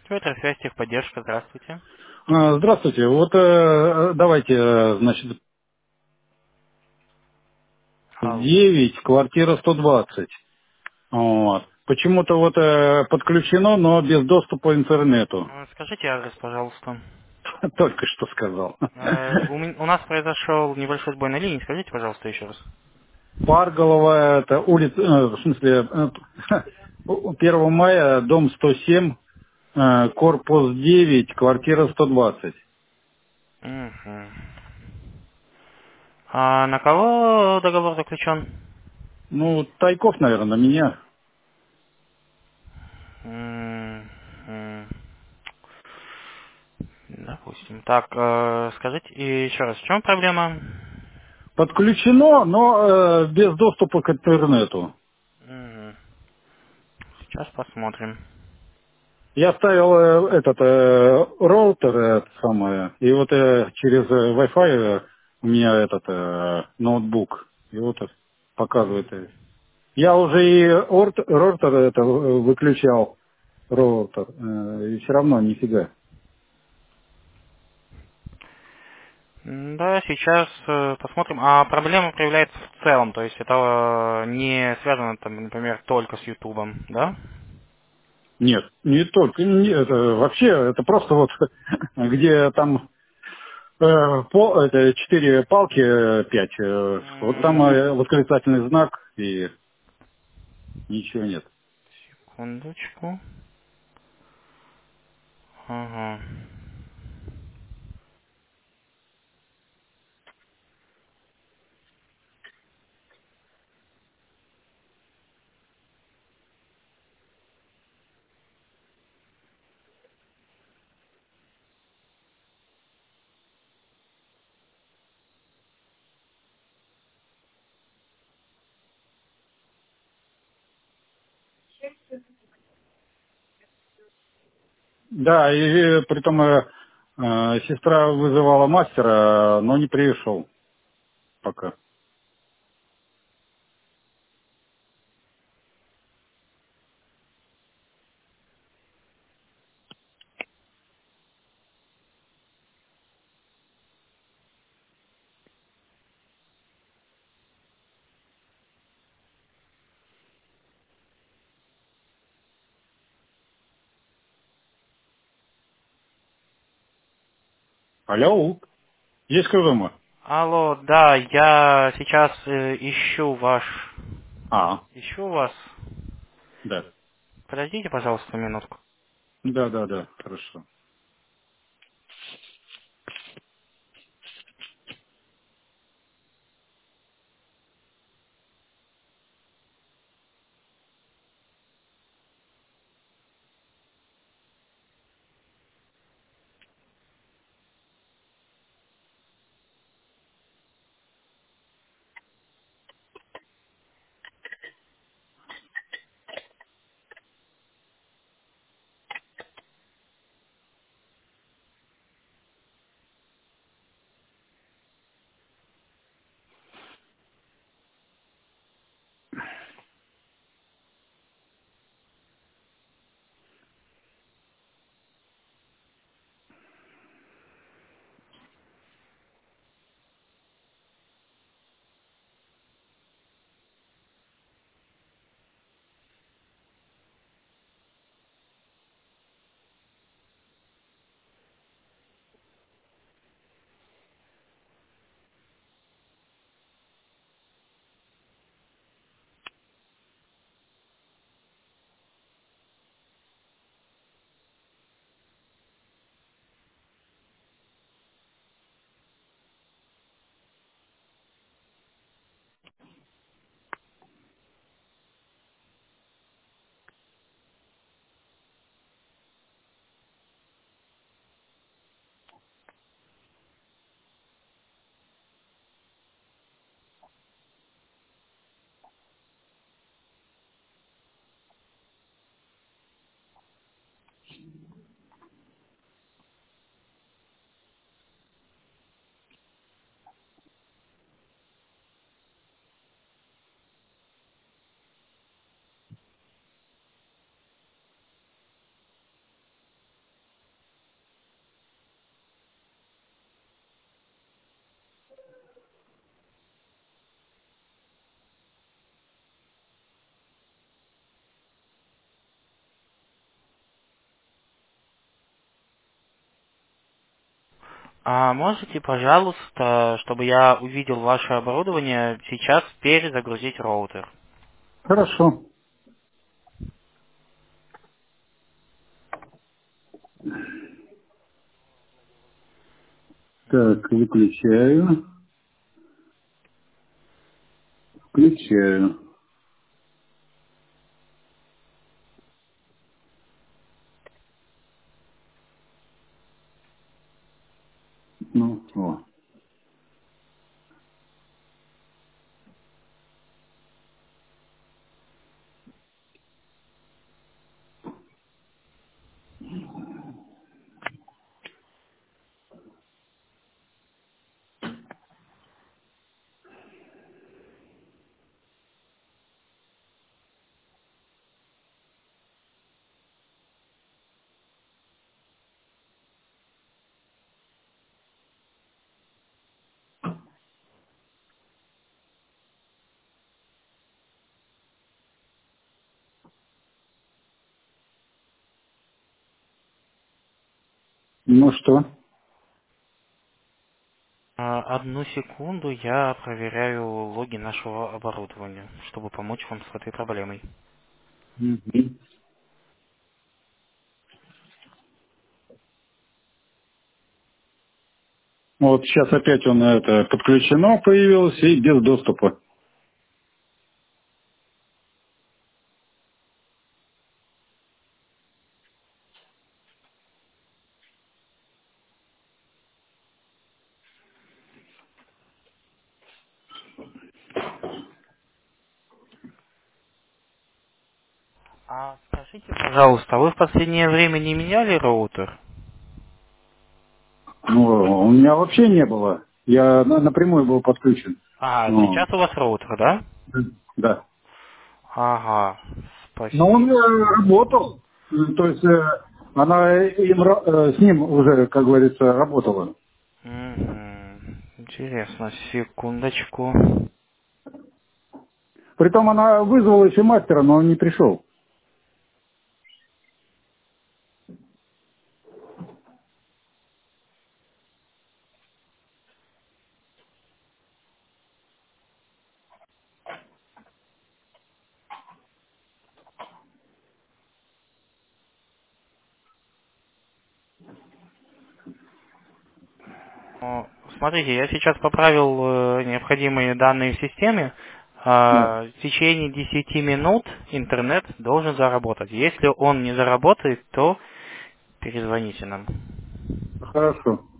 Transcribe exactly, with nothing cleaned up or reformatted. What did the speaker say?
Ветросвязь, техподдержка, здравствуйте. А, Здравствуйте. Вот э, давайте, э, значит, Алло. девять, квартира сто двадцать. Вот. Почему-то вот э, подключено, но без доступа к интернету. Э, Скажите адрес, пожалуйста. Только что сказал. Э, У, мен- у нас произошел небольшой сбой на линии. Скажите, пожалуйста, еще раз. Парголовая, это улица, э, в смысле, э, первого мая, дом сто семь, э, корпус девять, квартира сто двадцать. Мгм. А на кого договор заключен? Ну, Тайков, наверное, на меня. М, м. Допустим. Так, э, скажите и еще раз, в чем проблема? Подключено, но э, без доступа к интернету. Мгм. Сейчас посмотрим. Я ставил э, этот э, роутер, э, это самое, и вот э, через э, Wi-Fi э, у меня этот э, ноутбук, и вот это показывает. э. Я уже и орт- роутер это э, выключал, роутер, э, и все равно нифига. М, Да, сейчас э, посмотрим. А проблема проявляется в целом, то есть это э, не связано, там, например, только с Ютубом, да? Нет, не только, не, это вообще, это просто вот где там э, по, это четыре палки, э, пять, э, вот там М, э, восклицательный знак и ничего нет. Секундочку. Ага. Да, и э, притом э, э, сестра вызывала мастера, но не пришел пока. Алло, есть кто дома? Алло, да, я сейчас э, ищу ваш... А, Ищу вас. да. Подождите, пожалуйста, минутку. Да, да, да, хорошо. А можете, пожалуйста, чтобы я увидел ваше оборудование, сейчас перезагрузить роутер? Хорошо. Так, выключаю. Включаю. Ну, о. Ну что? А, Одну секунду, я проверяю логи нашего оборудования, чтобы помочь вам с этой проблемой. Мгм. Вот сейчас опять он это подключено появилось и без доступа. А скажите, пожалуйста, вы в последнее время не меняли роутер? Ну, у меня вообще не было. Я на- напрямую был подключен. А, Ну, сейчас у вас роутер, да? да. Ага, Но он спасибо. э, работал. М, То есть э, она им, ра- э, с ним уже, как говорится, работала. Мгм. Интересно, секундочку. Притом она вызвала еще мастера, но он не пришел. О, Смотрите, я сейчас поправил э, необходимые данные в системе. Да. А, В течение десяти минут интернет должен заработать. Если он не заработает, то перезвоните нам. Хорошо.